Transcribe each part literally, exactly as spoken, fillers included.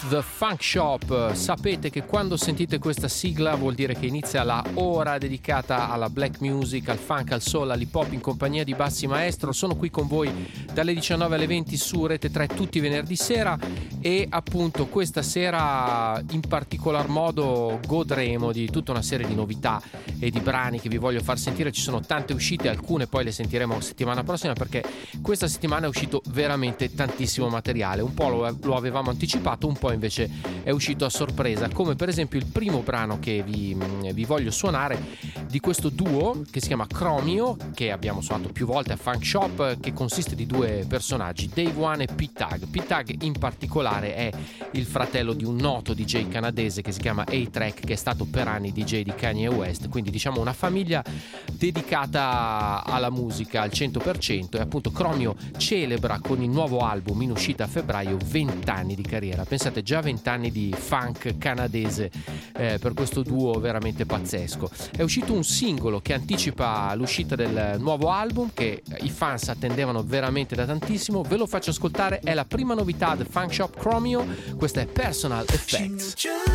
The Funk Shop. Sapete che quando sentite questa sigla vuol dire che inizia la ora dedicata alla black music, al funk, al soul, all'hip hop in compagnia di Bassi Maestro. Sono qui con voi dalle diciannove alle venti su Rete tre tutti i venerdì sera e appunto questa sera in particolar modo godremo di tutta una serie di novità e di brani che vi voglio far sentire. Ci sono tante uscite, alcune poi le sentiremo settimana prossima perché questa settimana è uscito veramente tantissimo materiale. Un po' lo, lo avevamo anticipato, un po' invece è uscito a sorpresa, come per esempio il primo brano che vi, vi voglio suonare di questo duo che si chiama Chromio, che abbiamo suonato più volte a Funk Shop, che consiste di due personaggi, Dave One e Pete Tag. Pete Tag in particolare è il fratello di un noto D J canadese che si chiama A-Track, che è stato per anni D J di Kanye West, quindi diciamo una famiglia dedicata alla musica al cento per cento. E appunto Chromio celebra con il nuovo album in uscita a febbraio venti anni di carriera. Pensate, già venti anni di funk canadese eh, per questo duo veramente pazzesco. È uscito un singolo che anticipa l'uscita del nuovo album che i fans attendevano veramente da tantissimo. Ve lo faccio ascoltare, è la prima novità del Funk Shop Chromio. Questa è Personal Effects.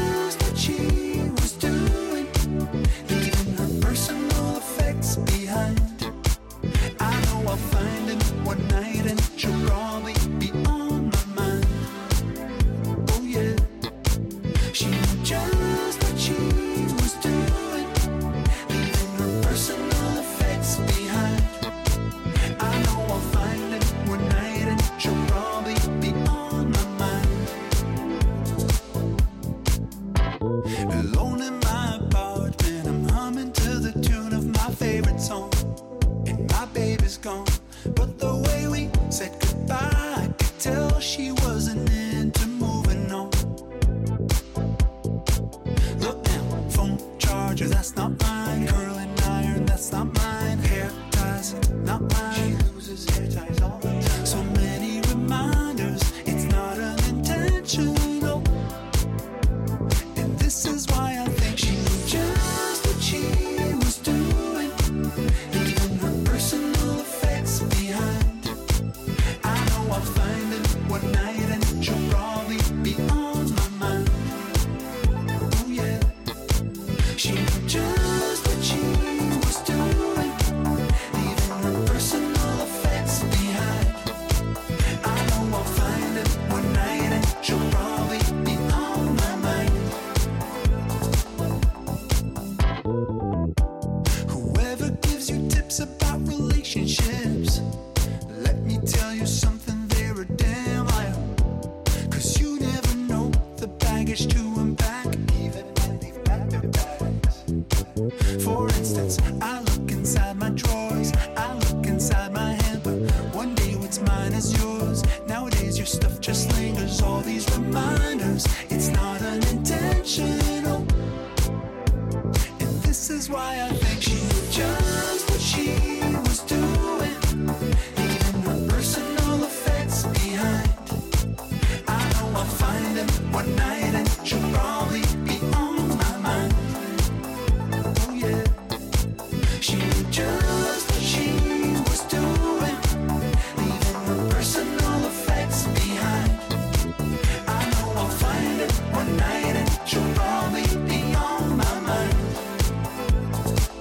Gone, but the way we said goodbye, I could tell she wasn't into moving on. Look now, phone charger, that's not mine. Curling iron, that's not mine. Hair ties, not mine. She loses hair ties all the time. So many reminders, it's not unintentional. And this is why I think she knew just what she was doing. Even her personal effects behind. I know I'll find it one night and she'll probably be on my mind. Oh yeah, she knew just what she was doing. Leaving her personal effects behind. I know I'll find it one night and she'll probably be on my mind. Whoever gives you tips about relationships, let me tell you something, they're a damn liar. Cause you never know the baggage to unpack, even when they've packed their bags. For instance, I look inside my drawers, I look inside my head, but one day what's mine is yours. Nowadays your stuff just lingers, all these reminders, it's not unintentional. And this is why I think she knew just what she was doing. Leaving her personal effects behind. I know I'll find him one night and she'll probably be on my mind. Oh yeah, she knew just what she was doing. Leaving her personal effects behind. I know I'll find him one night and she'll probably be on my mind.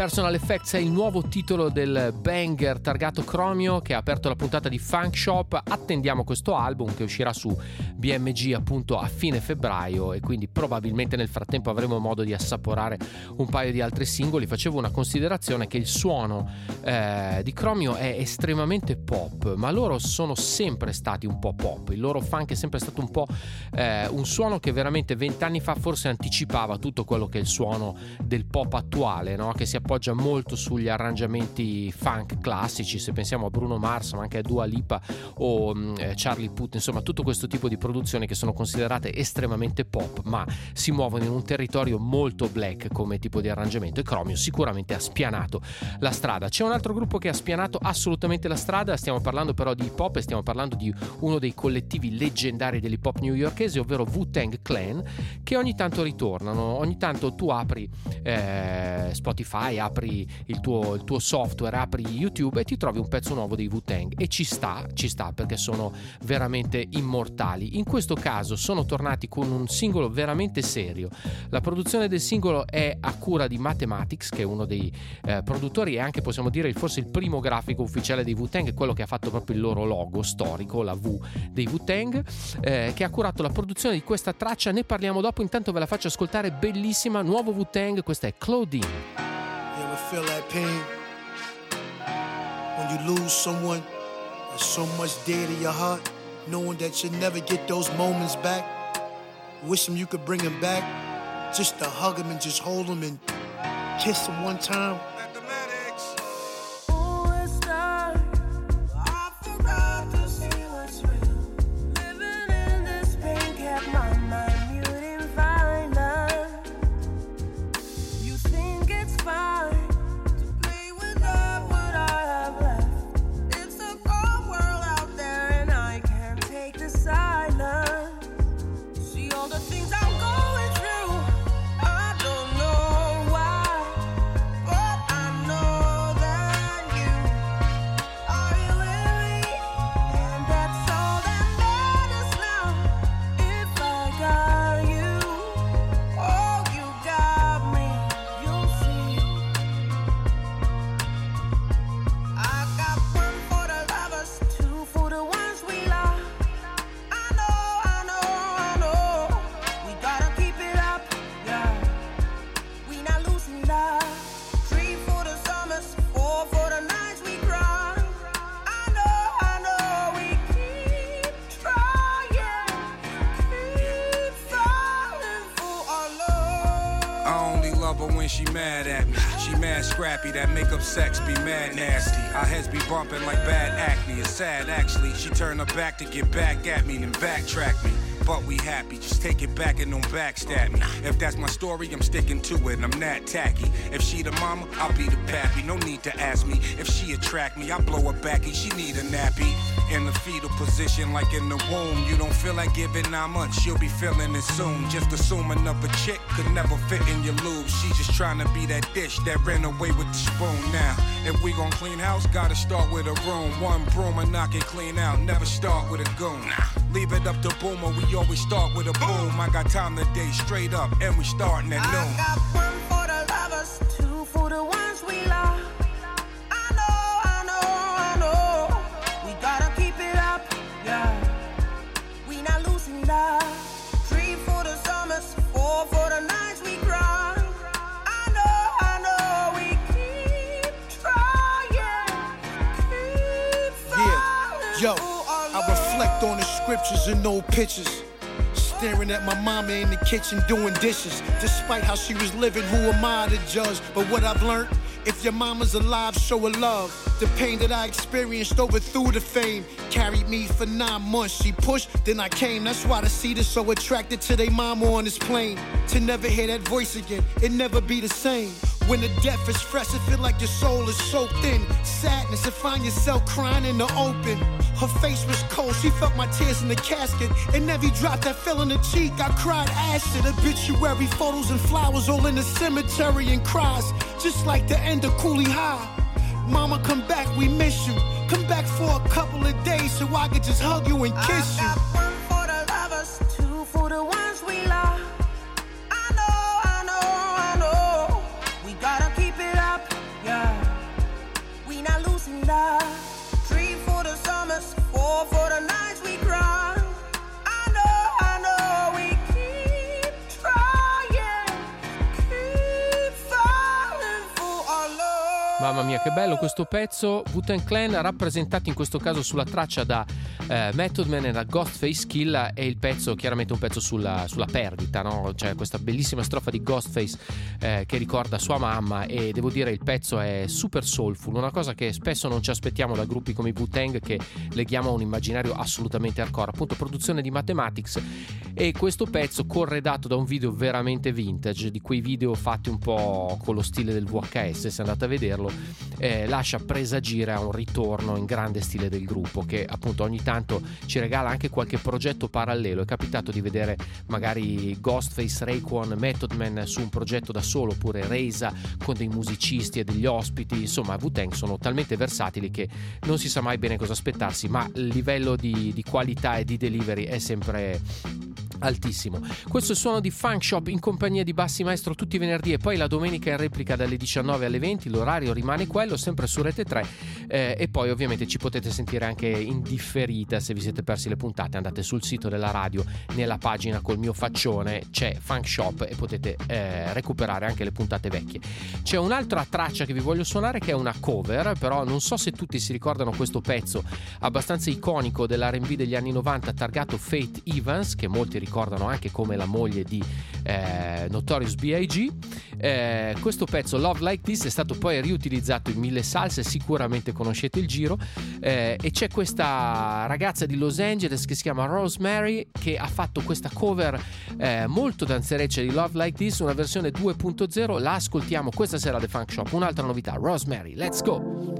Personal Effects è il nuovo titolo del banger targato Chromio che ha aperto la puntata di Funk Shop. Attendiamo questo album che uscirà su B M G appunto a fine febbraio, e quindi probabilmente nel frattempo avremo modo di assaporare un paio di altri singoli. Facevo una considerazione che il suono eh, di Chromio è estremamente pop, ma loro sono sempre stati un po' pop. Il loro funk è sempre stato un po' eh, un suono che veramente vent'anni fa forse anticipava tutto quello che è il suono del pop attuale, no? Che si appoggia molto sugli arrangiamenti funk classici, se pensiamo a Bruno Mars, ma anche a Dua Lipa o eh, Charlie Puth, insomma tutto questo tipo di produzioni che sono considerate estremamente pop ma si muovono in un territorio molto black come tipo di arrangiamento, e Chromio sicuramente ha spianato la strada. C'è un altro gruppo che ha spianato assolutamente la strada, stiamo parlando però di hip hop e stiamo parlando di uno dei collettivi leggendari dell'hip hop newyorkese, ovvero Wu-Tang Clan, che ogni tanto ritornano. Ogni tanto tu apri eh, Spotify, apri il tuo, il tuo software, apri YouTube e ti trovi un pezzo nuovo dei Wu-Tang, e ci sta, ci sta perché sono veramente immortali. In questo caso sono tornati con un singolo veramente serio. La produzione del singolo è a cura di Mathematics, che è uno dei eh, produttori e anche, possiamo dire, forse il primo grafico ufficiale dei Wu-Tang, quello che ha fatto proprio il loro logo storico, la V dei Wu-Tang, eh, che ha curato la produzione di questa traccia. Ne parliamo dopo, intanto ve la faccio ascoltare, bellissima, nuovo Wu-Tang, questa è Claudine. You ever feel that pain when you lose someone that's so much dear to your heart, knowing that you'll never get those moments back? Wish them you could bring them back, just to hug them and just hold them and kiss them one time. She mad at me, she mad scrappy, that make up sex be mad nasty. Our heads be bumping like bad acne, it's sad actually. She turn her back to get back at me, then backtrack me. But we happy, just take it back and don't backstab me. If that's my story, I'm sticking to it, I'm that tacky. If she the mama, I'll be the pappy. No need to ask me if she attract me, I blow her backy, she need a nappy. In the fetal position like in the womb. You don't feel like giving nine months, you'll be feeling it soon. Just assuming of a chick could never fit in your lube. She just trying to be that dish that ran away with the spoon. Now, if we gon' clean house, gotta start with a room. One broom and knock it clean out, never start with a goon. Leave it up to Boomer, we always start with a boom. I got time today, straight up, and we starting at noon. I got one for the lovers, two for the ones we love. I know, I know, I know. We gotta keep it up, yeah. We not losing love. Three for the summers, four for the nights we cry. I know, I know, we keep trying, keep falling. Yeah, yo, I reflect on the scriptures and old pictures. Staring at my mama in the kitchen doing dishes. Despite how she was living, who am I to judge? But what I've learned, if your mama's alive, show her love. The pain that I experienced overthrew the fame. Carried me for nine months. She pushed, then I came. That's why the seed is so attracted to their mama on this plane. To never hear that voice again, it never be the same. When the death is fresh, it feel like your soul is soaked in sadness and find yourself crying in the open. Her face was cold, she felt my tears in the casket. And every drop that fell on the cheek, I cried acid. Obituary photos and flowers all in the cemetery and cries, just like the end of Cooley High. Mama, come back, we miss you. Come back for a couple of days so I could just hug you and kiss you. I got one for the lovers, two for the ones we love. I know, I know, I know. We gotta keep it up, mamma mia che bello questo pezzo. Wu-Tang Clan rappresentati in questo caso sulla traccia da eh, Method Man e da Ghostface Killah, e il pezzo chiaramente un pezzo sulla, sulla perdita, no? C'è questa bellissima strofa di Ghostface eh, che ricorda sua mamma, e devo dire il pezzo è super soulful, una cosa che spesso non ci aspettiamo da gruppi come i Wu-Tang, che leghiamo a un immaginario assolutamente hardcore, appunto produzione di Mathematics. E questo pezzo corredato da un video veramente vintage, di quei video fatti un po' con lo stile del V H S, se andate a vederlo, eh, lascia presagire a un ritorno in grande stile del gruppo, che appunto ogni tanto ci regala anche qualche progetto parallelo. È capitato di vedere magari Ghostface, Raekwon, Method Man su un progetto da solo, oppure Reza con dei musicisti e degli ospiti. Insomma, Wu-Tang sono talmente versatili che non si sa mai bene cosa aspettarsi, ma il livello di, di qualità e di delivery è sempre altissimo. Questo è il suono di Funk Shop in compagnia di Bassi Maestro tutti i venerdì, e poi la domenica in replica dalle diciannove alle venti. L'orario rimane quello, sempre su Rete tre, eh, e poi ovviamente ci potete sentire anche in differita se vi siete persi le puntate. Andate sul sito della radio, nella pagina col mio faccione c'è Funk Shop e potete eh, recuperare anche le puntate vecchie. C'è un'altra traccia che vi voglio suonare, che è una cover, però non so se tutti si ricordano questo pezzo abbastanza iconico dell'R and B degli anni novanta targato Faith Evans, che molti ricordano anche come la moglie di eh, Notorious B I G. Eh, questo pezzo Love Like This è stato poi riutilizzato in mille salse, sicuramente conoscete il giro, eh, e c'è questa ragazza di Los Angeles che si chiama Rosemary, che ha fatto questa cover eh, molto danzereccia di Love Like This, una versione due punto zero. La ascoltiamo questa sera al The Funk Shop. Un'altra novità, Rosemary, let's go.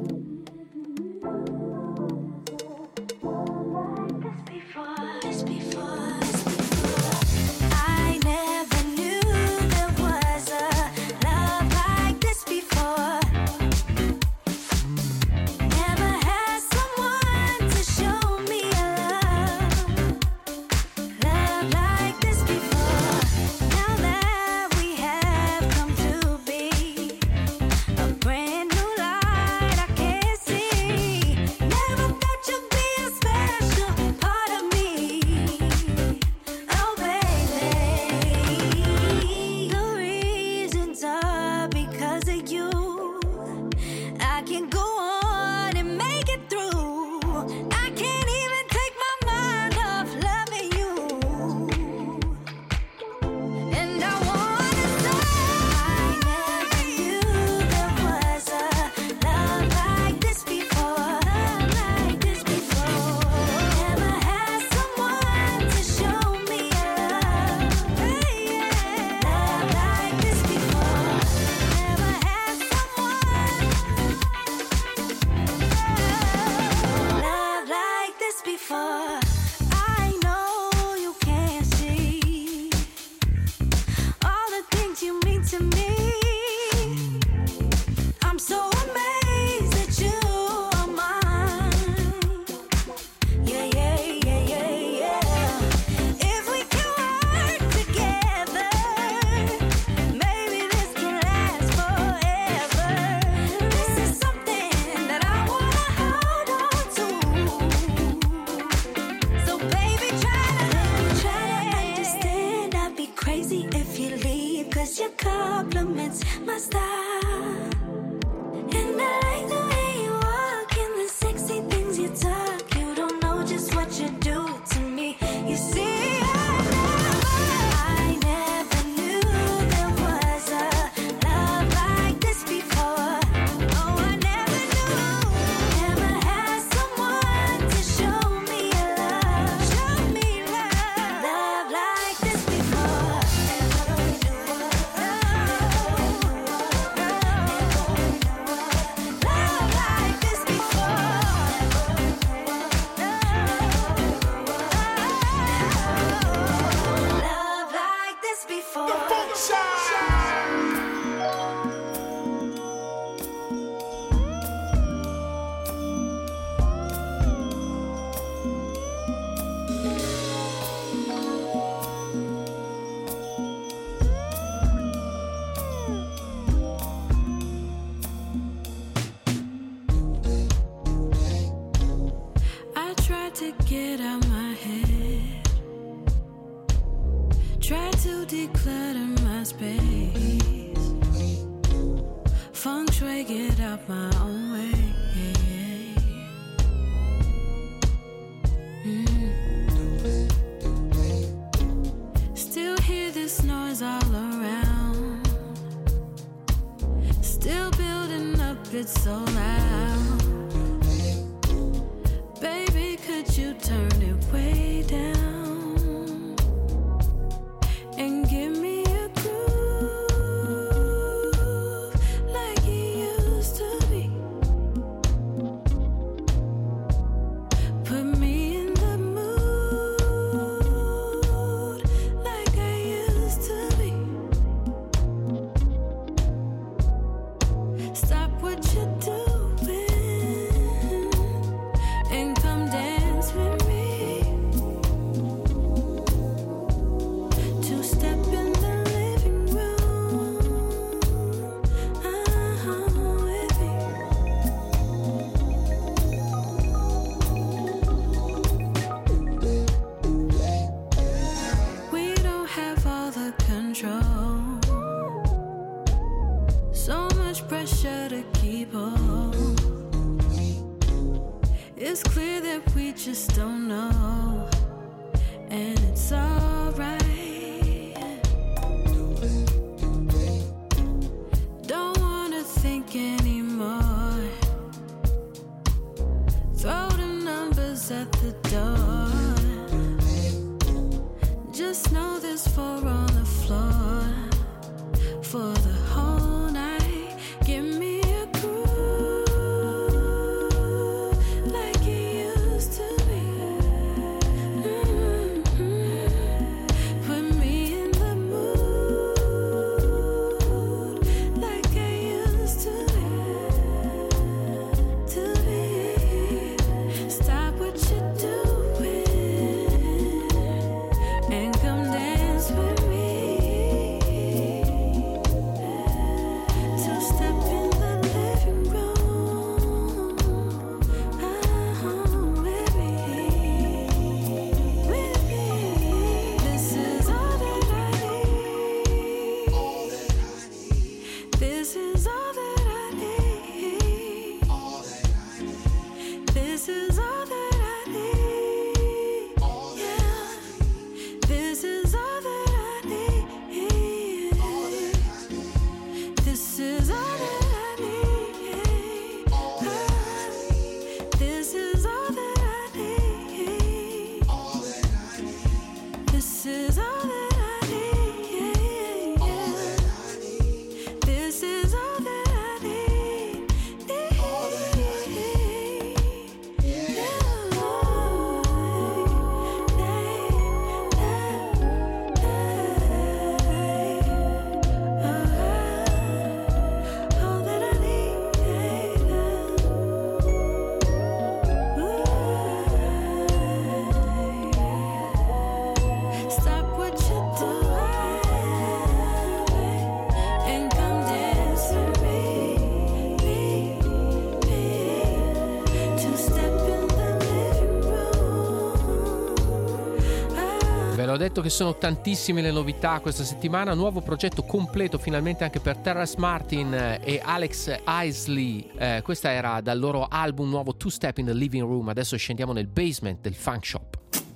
Feng shui, get out my own way. Mm. Still hear this noise all around. Still building up, it's so loud. Baby, could you turn it way down and give me a groove like you used to be? Put me in the mood like I used to be. Stop what you're doing and come dance with me. Two step in the living room, uh-huh, with me. We don't have all the control. So much pressure to keep on. It's clear that we just don't know, and it's alright. Don't wanna think anymore. Throw the numbers at the door. Just know there's four on the floor for the whole night. Give me a groove like you used to be. Mm-hmm. Put me in the mood like I used to be. To be. Stop what you're doing and come dance with me. So step in the living room, uh-huh, with me, with me. This is all that I need. This is all that I need. This is all that I need. Yeah. This is all that I need. This is all that I need. This is all that I need. This is all that I need. This is all that I need. All that I need. Stop what you're doing and come dance with me. Me, me. Two step in the living room. Ah. Ve l'ho detto che sono tantissime le novità questa settimana. Nuovo progetto completo finalmente anche per Terrace Martin e Alex Isley. Eh, questa era dal loro album nuovo Two Step in the Living Room. Adesso scendiamo nel basement del Funk Shop.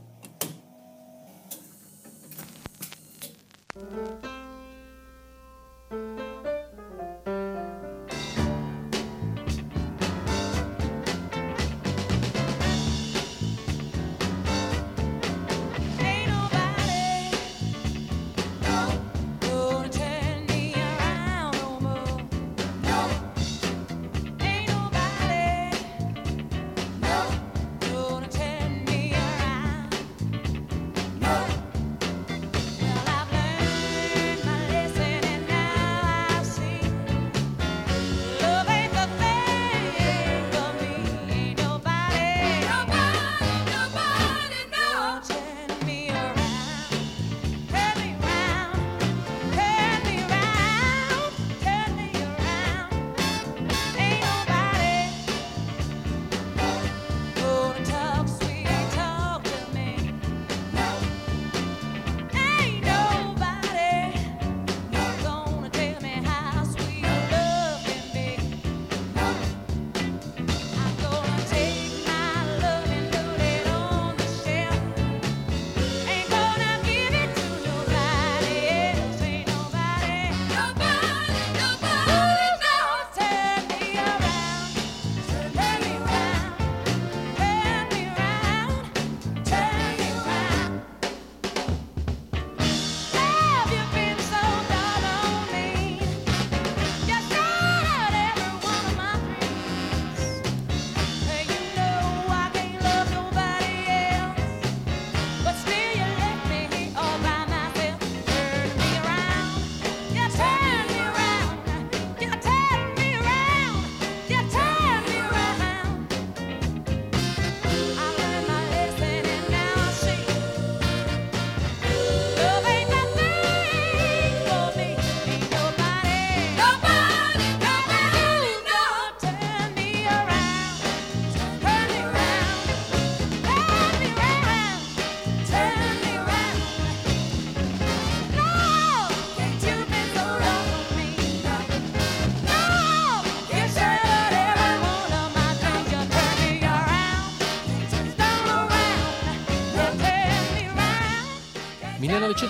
Ain't nobody gonna turn me around no more. No, ain't nobody gonna turn me around.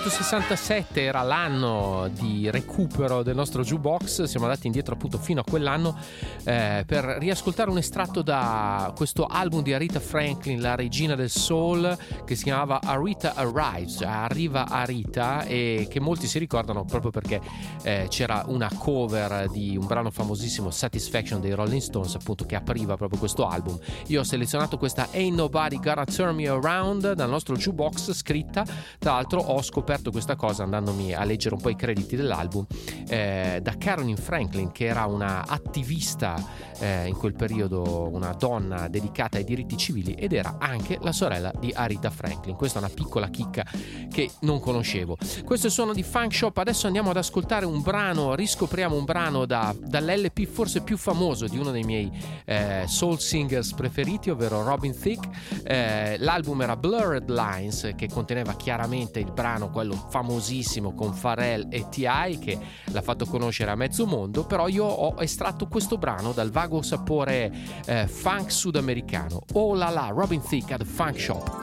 millenovecentosessantasette era l'anno di recupero del nostro jukebox. Siamo andati indietro appunto fino a quell'anno eh, per riascoltare un estratto da questo album di Aretha Franklin, la regina del soul, che si chiamava Aretha Arrives, arriva Aretha, e che molti si ricordano proprio perché eh, c'era una cover di un brano famosissimo, Satisfaction dei Rolling Stones, appunto, che apriva proprio questo album. Io ho selezionato questa Ain't Nobody Gonna Turn Me Around dal nostro jukebox, scritta, tra l'altro ho scoperto questa cosa andandomi a leggere un po' i crediti dell'album, eh, da Carolyn Franklin, che era una attivista eh, in quel periodo, una donna dedicata ai diritti civili, ed era anche la sorella di Aretha Franklin. Questa è una piccola chicca che non conoscevo. Questo è il suono di Funk Shop. Adesso andiamo ad ascoltare un brano, riscopriamo un brano da, dall'L P forse più famoso di uno dei miei eh, soul singers preferiti, ovvero Robin Thicke. Eh, l'album era Blurred Lines, che conteneva chiaramente il brano, quello famosissimo con Pharrell e T I, che l'ha fatto conoscere a mezzo mondo. Però io ho estratto questo brano dal vago sapore eh, funk sudamericano. Oh la la, Robin Thicke at the Funk Shop.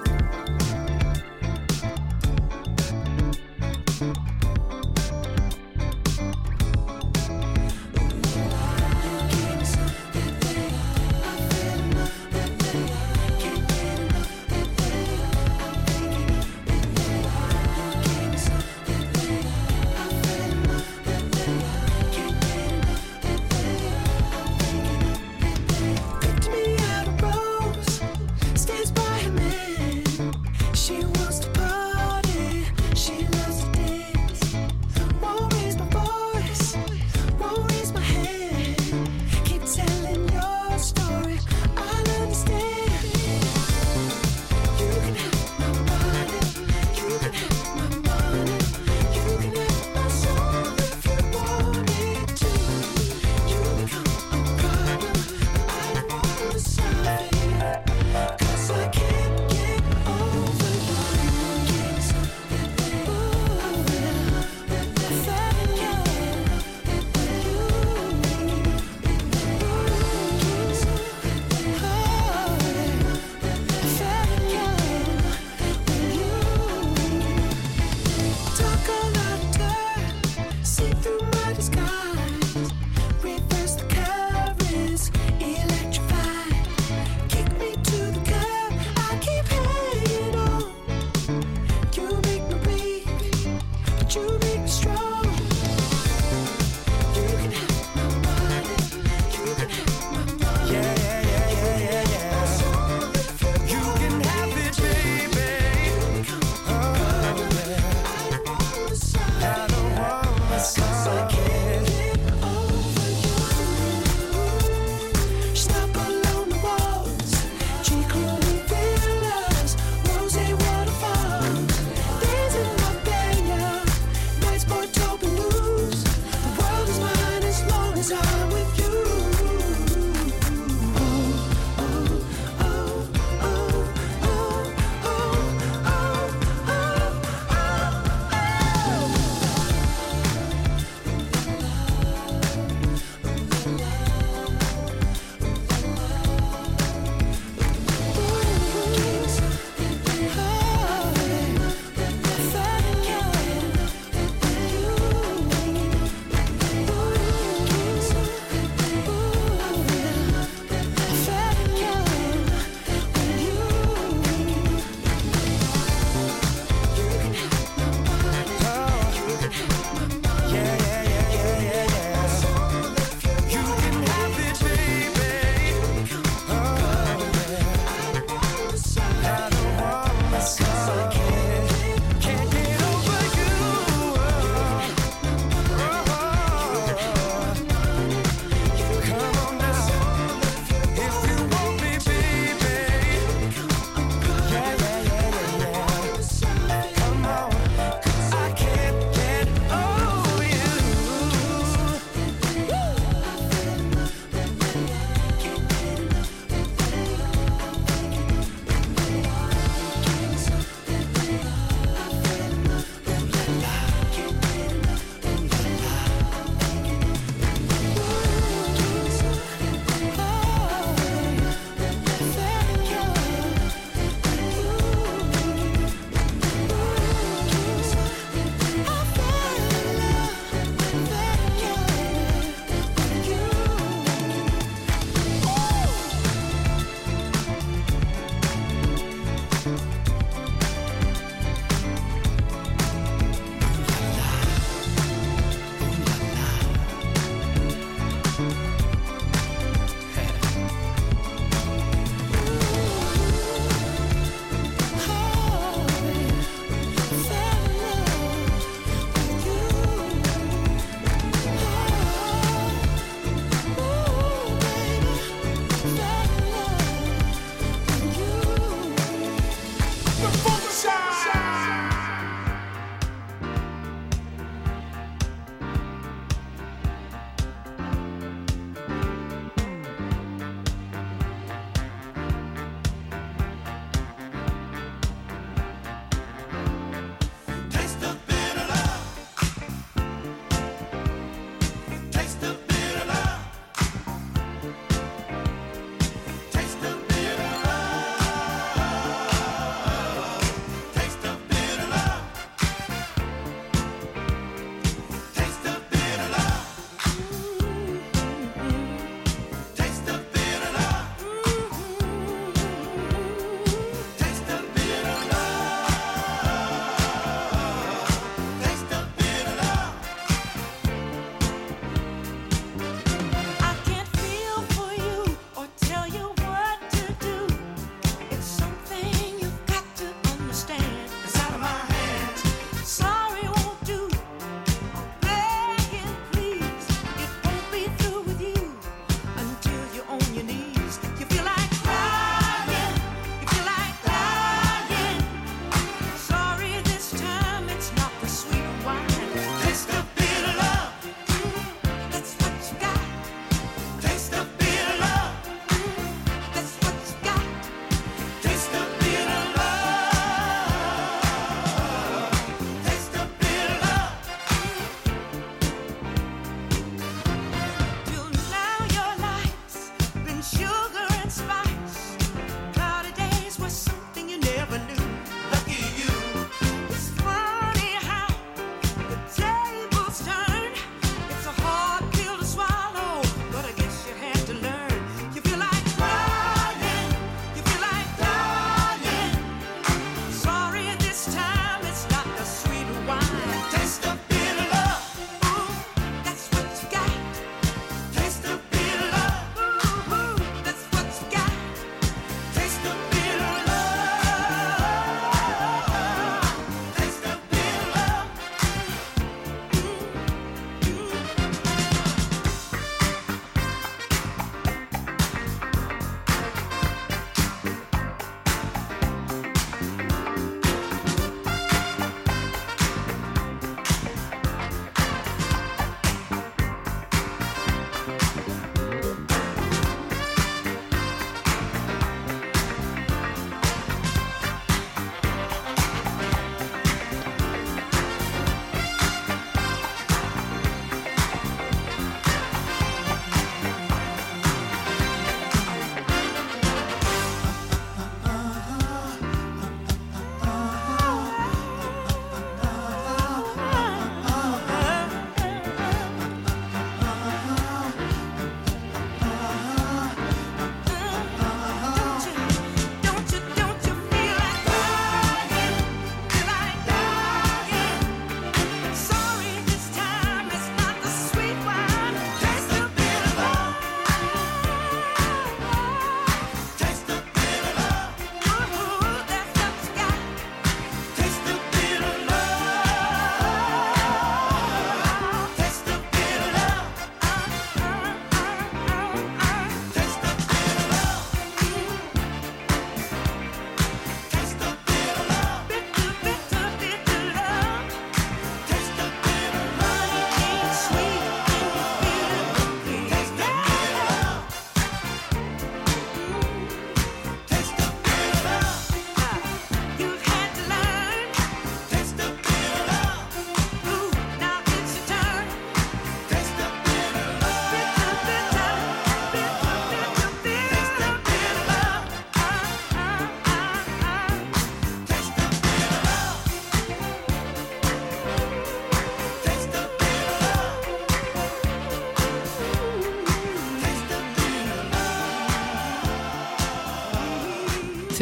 Stands by a man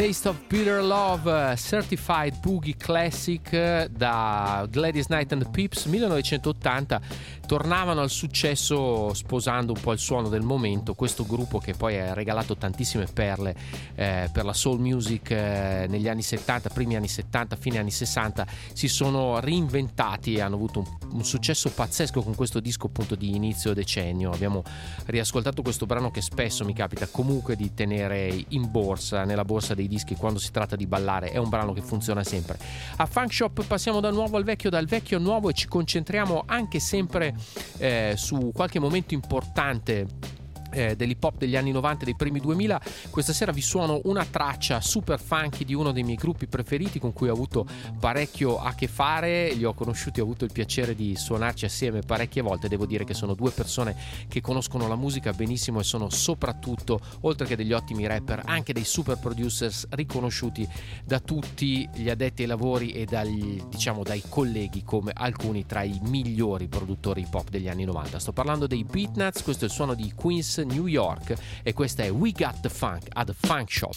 Taste of Bitter Love, Certified Boogie Classic da Gladys Knight and the Pips, millenovecentottanta. Tornavano al successo sposando un po' il suono del momento. Questo gruppo, che poi ha regalato tantissime perle eh, per la soul music eh, negli anni settanta, primi anni settanta, fine anni sessanta, si sono reinventati e hanno avuto un, un successo pazzesco con questo disco appunto di inizio decennio. Abbiamo riascoltato questo brano che spesso mi capita comunque di tenere in borsa, nella borsa dei dischi quando si tratta di ballare. È un brano che funziona sempre. A Funk Shop passiamo dal nuovo al vecchio, dal vecchio al nuovo, e ci concentriamo anche sempre eh, su qualche momento importante Eh, dell'hip hop degli anni novanta e dei primi duemila. Questa sera vi suono una traccia super funky di uno dei miei gruppi preferiti, con cui ho avuto parecchio a che fare. Li ho conosciuti, ho avuto il piacere di suonarci assieme parecchie volte. Devo dire che sono due persone che conoscono la musica benissimo e sono soprattutto, oltre che degli ottimi rapper, anche dei super producers riconosciuti da tutti gli addetti ai lavori e dagli, diciamo, dai colleghi come alcuni tra i migliori produttori hip hop degli anni novanta. Sto parlando dei Beatnuts. Questo è il suono di Queens, New York, e questa è We Got the Funk at the Funk Shop.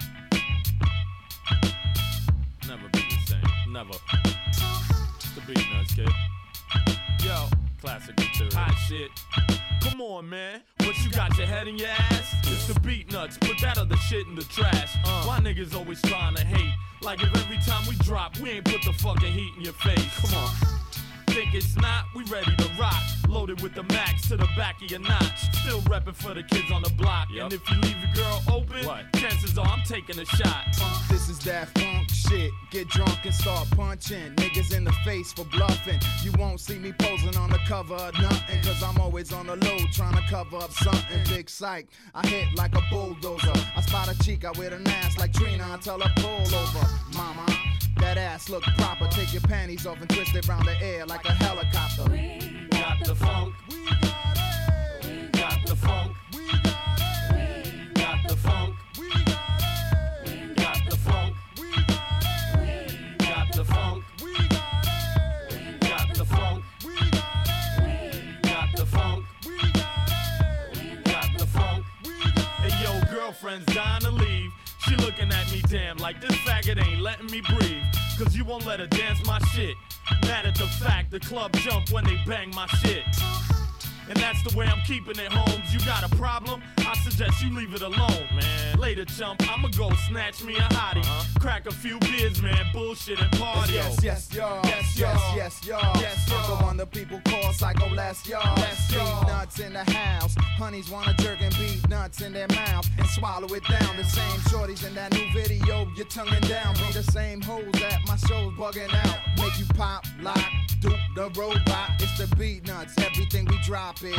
Never be the same, never. It's the Beatnuts, kid. Yo, classic material. Hot shit. Come on, man. What, you got your head in your ass? It's the Beatnuts. Put that other shit in the trash. Uh. Why niggas always trying to hate? Like if every time we drop, we ain't put the fucking heat in your face. Come on. Think it's not, we ready to rock. Loaded with the max to the back of your notch. Still reppin' for the kids on the block. Yep. And if you leave your girl open, what? Chances are I'm taking a shot. This is that funk shit. Get drunk and start punching niggas in the face for bluffing. You won't see me posing on the cover of nothing, cause I'm always on the low trying to cover up something. Big psych, I hit like a bulldozer. I spot a chica with an ass like Trina, I tell her pull over. Mama, that ass look proper. Take your panties off and twist it round the air like a helicopter. We got the funk. We got it. We got the funk. We got it. We got the funk. We got it. We got the funk. We got it. We got the funk. We got it. We got the funk. We got it. We got the funk. We got it. We got the funk. We got it. Hey yo, girlfriend's dying to leave. She looking at me damn like this faggot ain't letting me breathe. Cause you won't let her dance my shit. Mad at the fact the club jump when they bang my shit. And that's the way I'm keeping it, Holmes. You got a problem? I suggest you leave it alone, man. Later, chump, I'ma go snatch me a hottie. Uh-huh. Crack a few beers, man, bullshit and party. Yes, yes, y'all. Yes, yes, yes, y'all. Yes, y'all. I'm the one the people call Psycho Les, y'all. Yes, y'all. Nuts in the house. Honeys wanna jerk and beat nuts in their mouth and swallow it down. The same shorties in that new video, you're tonguing down. Be the same hoes at my shows bugging out. Make you pop, lock, dupe the robot. It's the Beatnuts. Everything we drop is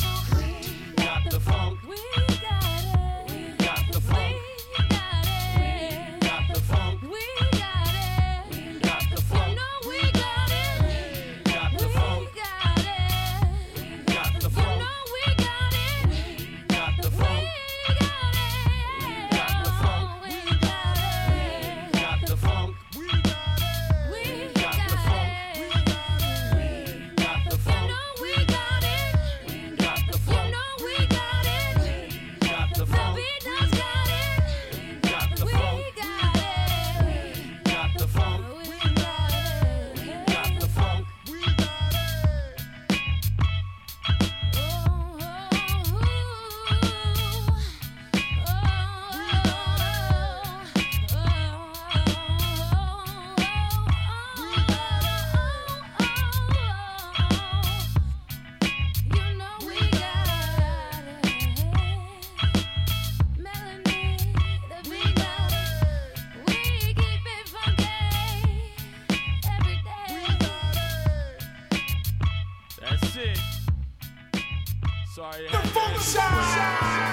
we got the funk. We got it. We got the funk. We got it. We got the funk. We got it. We got the funk. You know we got it. We got the funk. We got it. We got the funk. You know we got it. We got the funk. We got it. We got the funk. We got it. We got the funk. We We got the funk. We got the funk. You know we got it. We got the You funk. know we got it. We got the The funk. Beatnuts got it. We got the We funk. got it. We got the funk. We got it. We got the funk. we got it. You know we got it. Melanie, the we got it. We keep it funky every day. That's it. Sorry. you had to-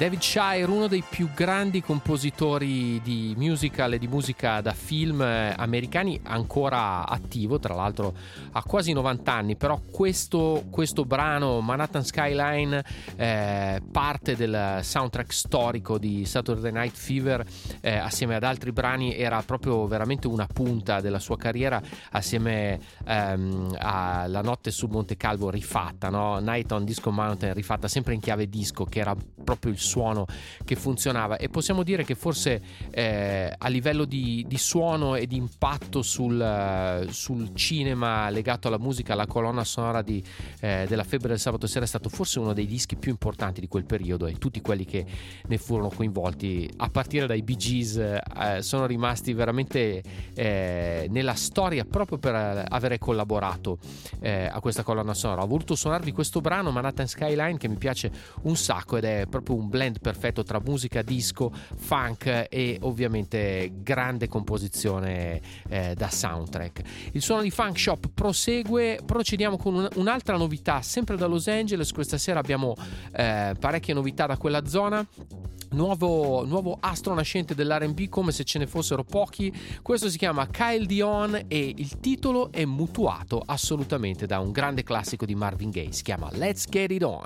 David Shire, uno dei più grandi compositori di musical e di musica da film americani, ancora attivo, tra l'altro ha quasi novanta anni, però questo, questo brano Manhattan Skyline, eh, parte del soundtrack storico di Saturday Night Fever, eh, assieme ad altri brani era proprio veramente una punta della sua carriera, assieme ehm, a La notte sul Monte Calvo rifatta, no? Night on Disco Mountain rifatta sempre in chiave disco, che era proprio il suono che funzionava. E possiamo dire che forse eh, a livello di, di suono e di impatto sul, uh, sul cinema legato alla musica, la colonna sonora di, eh, della Febbre del sabato sera è stato forse uno dei dischi più importanti di quel periodo, e tutti quelli che ne furono coinvolti, a partire dai Bee Gees, eh, sono rimasti veramente eh, nella storia proprio per avere collaborato eh, a questa colonna sonora. Ho voluto suonarvi questo brano Manhattan Skyline, che mi piace un sacco ed è proprio un blend perfetto tra musica disco, funk e ovviamente grande composizione eh, da soundtrack. Il suono di Funk Shop prosegue, procediamo con un, un'altra novità sempre da Los Angeles. Questa sera abbiamo eh, parecchie novità da quella zona. Nuovo, nuovo astro nascente dell'R and B, come se ce ne fossero pochi. Questo si chiama Kyle Dion e il titolo è mutuato assolutamente da un grande classico di Marvin Gaye, si chiama Let's Get It On.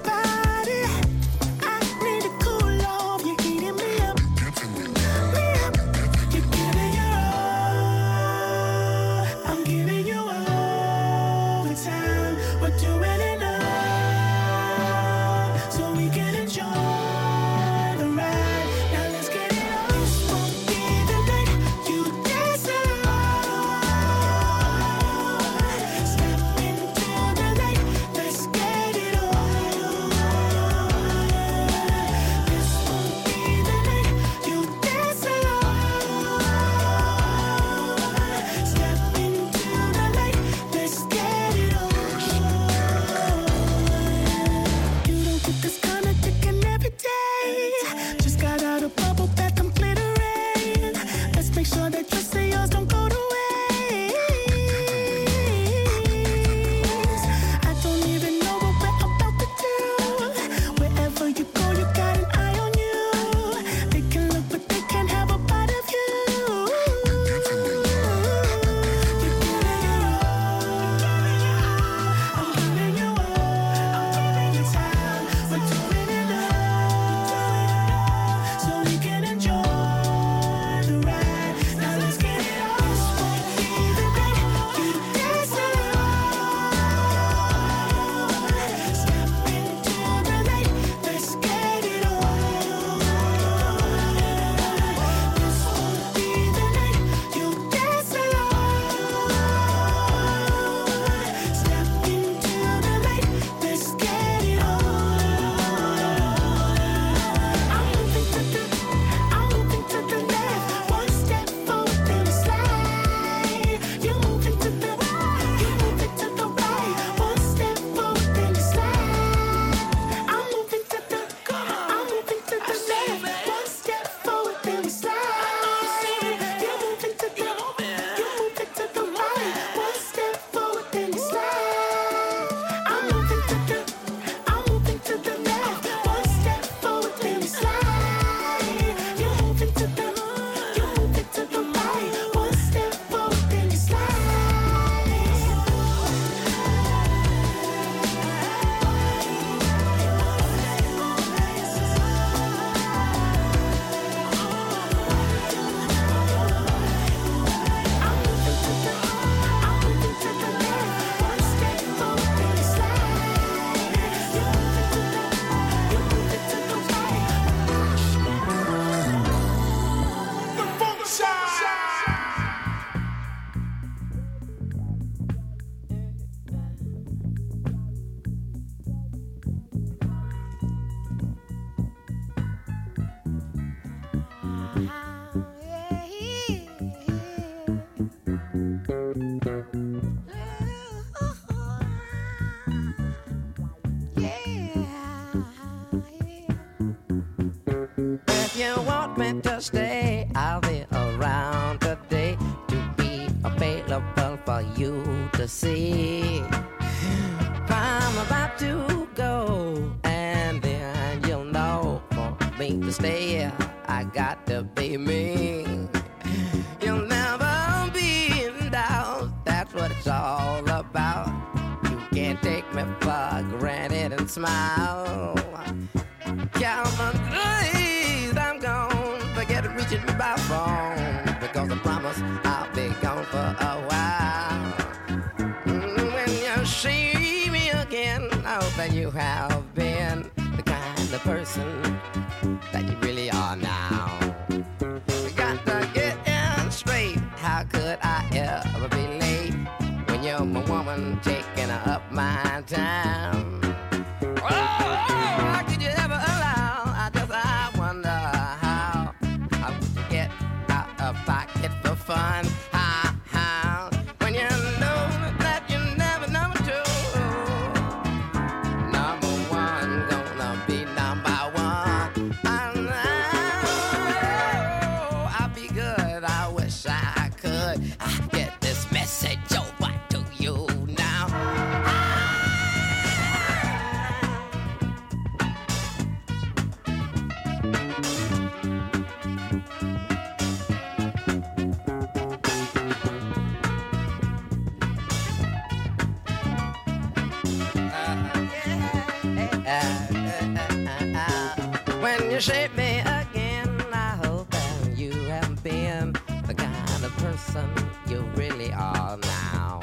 Me up, want me to stay, I'll be around today to be available for you to see. I'm about to go, and then you'll know for me to stay, I got to be me. You'll never be in doubt, that's what it's all about. You can't take me for granted and smile. Count my days, I'm gone. Forget reaching me by phone, because I promise I'll be gone for a while. Mm, when you see me again, I hope that you have been the kind of person that you really are now. We got to get in straight. How could I ever be late when you're my woman taking up my time? Oh, how could you ever allow? I just I wonder how. How would you get out of pocket for fun? How, how? When you know that you never number two. Number one gonna be number one. I know I'll be good. I wish I could I get this message over to you now. When you shape me again, I hope that you have been the kind of person you really are now.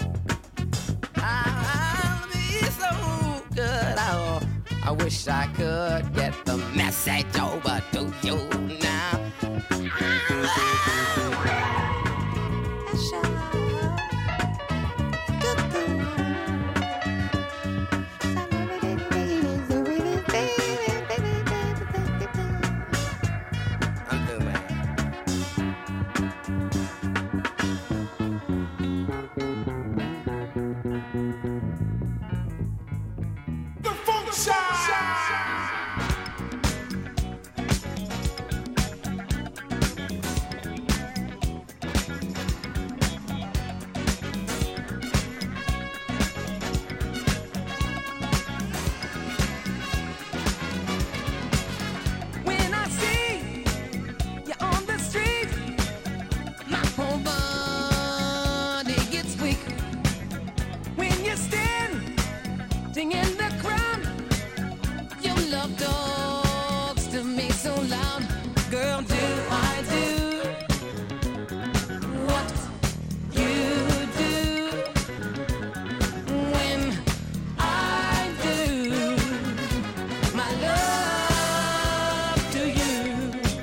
I'll be so good. Oh, I wish I could get the message over to you now. I'm through, man. The Funk Side. When I see you on the street, my whole body gets weak. When you stand in the crowd, your love talks to me so loud. Girl, do I do what you do when I do my love to you?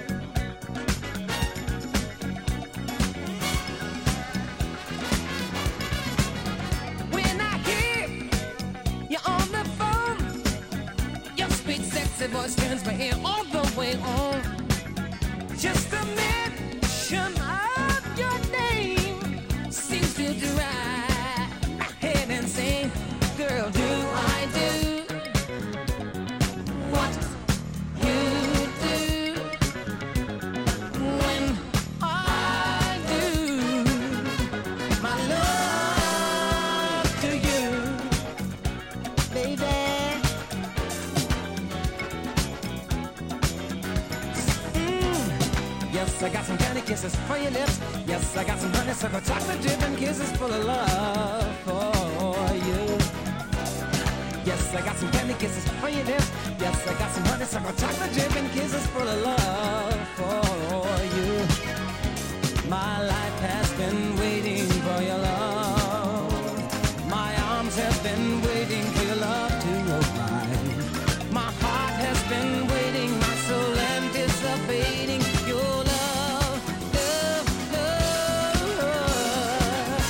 When I hear you on the phone, your sweet, sexy voice turns my ear all the way on. Just a mention of your name seems to drive my head insane. Girl, do I do what you do when I do my love to you, baby? Yes, I got some candy kisses for your lips. Yes, I got some honeysuckle chocolate dripping kisses full of love for you. Yes, I got some candy kisses for your lips. Yes, I got some honeysuckle chocolate dripping kisses full of love for you. My life has been waiting for your love. My arms have been waiting for your love to arrive. My heart has been waiting, my soul anticipating your love, love, love.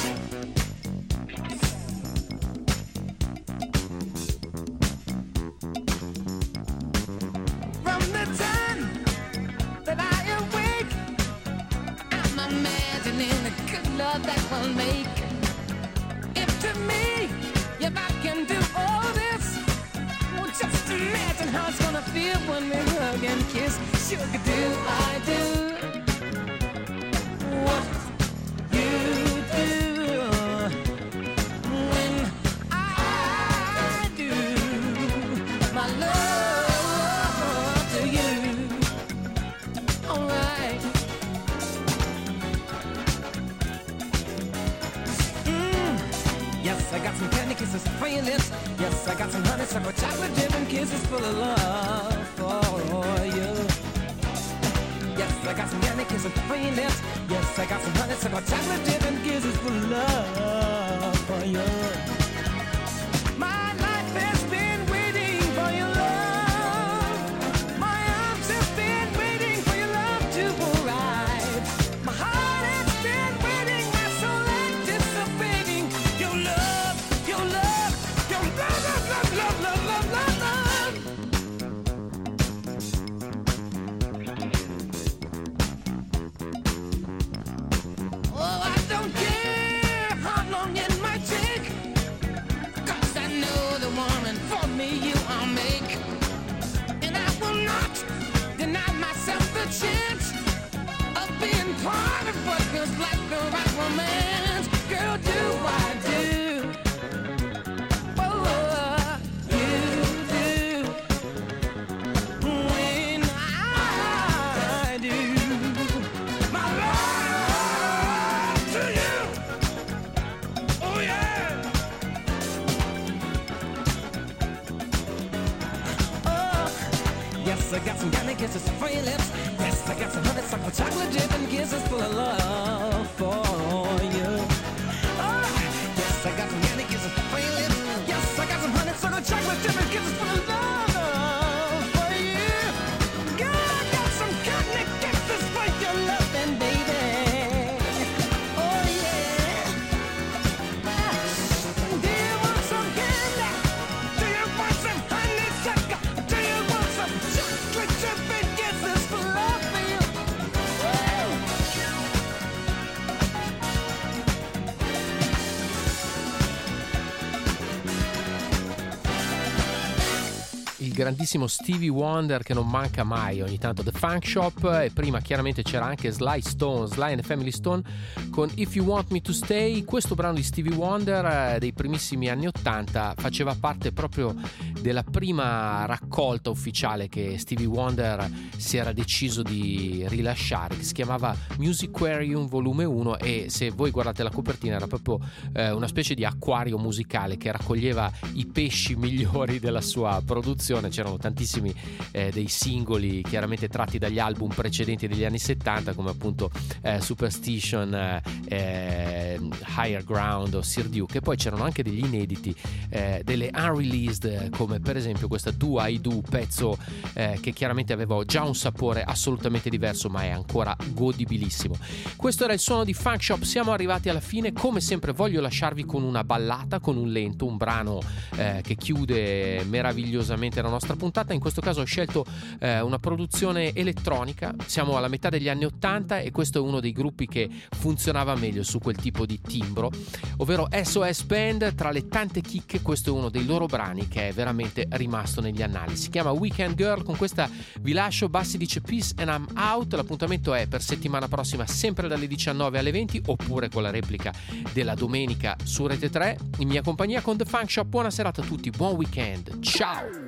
From the time that I awake, I'm imagining the good love that we'll make. If to me, if I can do all this, well, just imagine how it's gonna feel when we hug and kiss. sugar, do I do what you do when I do my love to you? Alright. Mm. Yes, I got some candy kisses for your lips. Yes, I got some honeysuckle chocolate dip and kisses full of love for you. Yes, I got some candy kisses for your lips. Yes, I got some honeysuckle chocolate dip and kisses full of love for you. My life has been waiting for your love. My arms have been waiting for your love to arrive. My heart has been waiting, my soul anticipating your love, your love, your love, love, love, love, love, love, love. Oh, I don't care how long it might take, 'cause I know the woman for me you I'll make. And I will not deny myself the chance of being part of what feels like the right romance. Girl, do I do oh, you do when I do my love to you? Oh yeah. Oh, yes, I got some candy kisses for your lips. Yes, I got some honeysuckle chocolate dip and kisses full of love for you. Oh, yes, I got some candy kisses for your lips. Yes, I got some honeysuckle chocolate dip and kisses full of love for you. Girl, I got some candy kisses for your loving, baby. Oh yeah. Do you want some candy? Do you want some honeysuckle? Do you want some chocolate chip and kisses for love for you? Woo! Il grandissimo Stevie Wonder che non manca mai ogni tanto The Funk Shop, e prima chiaramente c'era anche Sly Stone, Sly and the Family Stone con If You Want Me to Stay. Questo brano di Stevie Wonder eh, dei primissimi anni ottanta faceva parte proprio della prima raccolta ufficiale che Stevie Wonder si era deciso di rilasciare, che si chiamava Musicarium volume uno, e se voi guardate la copertina era proprio eh, una specie di acquario musicale che raccoglieva i pesci migliori della sua produzione. C'erano tantissimi eh, dei singoli chiaramente tratti dagli album precedenti degli anni settanta, come appunto eh, Superstition, eh, Higher Ground o Sir Duke, e poi c'erano anche degli inediti, eh, delle unreleased, come per esempio questa Do I Do, pezzo eh, che chiaramente aveva già un sapore assolutamente diverso, ma è ancora godibilissimo. Questo era il suono di Funk Shop. Siamo arrivati alla fine. Come sempre voglio lasciarvi con una ballata, con un lento, un brano eh, che chiude meravigliosamente la nostra puntata. In questo caso ho scelto eh, una produzione elettronica. Siamo alla metà degli anni ottanta e questo è uno dei gruppi che funzionava meglio su quel tipo di timbro, ovvero S O S Band. Tra le tante chicche, questo è uno dei loro brani che è veramente rimasto negli annali. Si chiama Weekend Girl. Con questa vi lascio. Bassi dice Peace and I'm out. L'appuntamento è per settimana prossima, sempre dalle diciannove alle venti, oppure con la replica della domenica su Rete tre, in mia compagnia con The Funk Shop. Buona serata a tutti, buon weekend, ciao!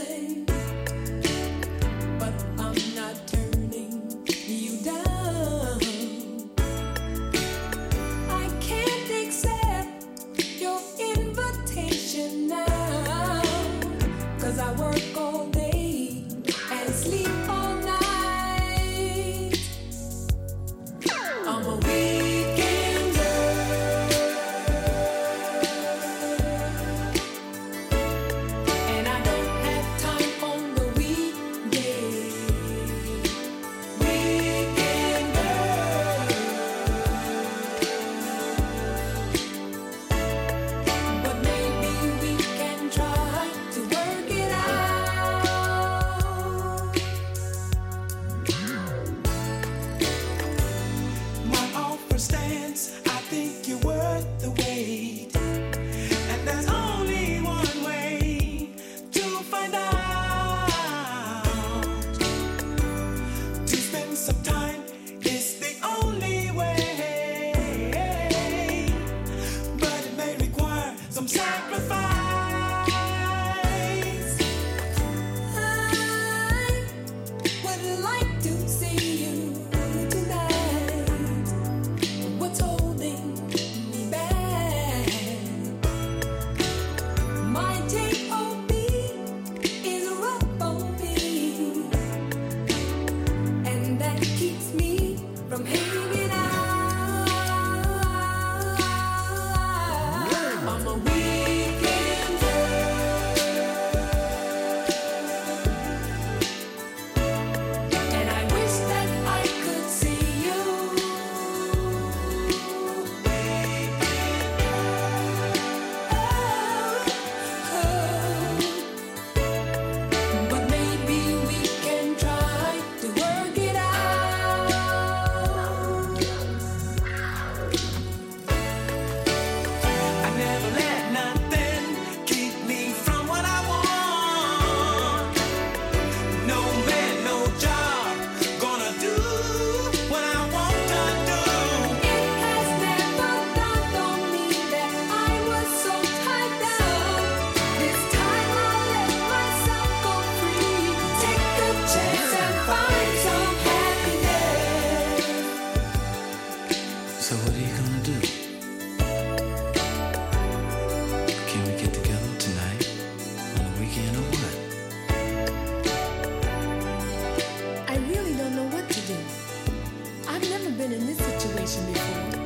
But I'm not turning you down. So what are you gonna do? Can we get together tonight? On the weekend or what? I really don't know what to do. I've never been in this situation before.